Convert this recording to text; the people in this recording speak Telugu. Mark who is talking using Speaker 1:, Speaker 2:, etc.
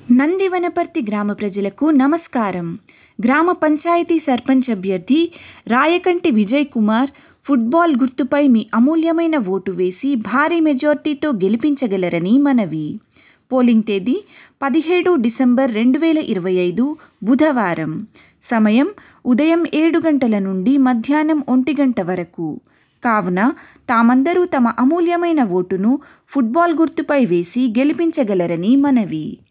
Speaker 1: నందివనపర్తి గ్రామ ప్రజలకు నమస్కారం. గ్రామ పంచాయతీ సర్పంచ్ అభ్యర్థి రాయకంటి విజయ్ కుమార్ ఫుట్బాల్ గుర్తుపై మీ అమూల్యమైన ఓటు వేసి భారీ మెజార్టీతో గెలిపించగలరని మనవి. పోలింగ్ తేదీ 17 డిసెంబర్ 2025 బుధవారం. సమయం ఉదయం 7 గంటల నుండి మధ్యాహ్నం 1 గంట వరకు. కావున తామందరూ తమ అమూల్యమైన ఓటును ఫుట్బాల్ గుర్తుపై వేసి గెలిపించగలరని మనవి.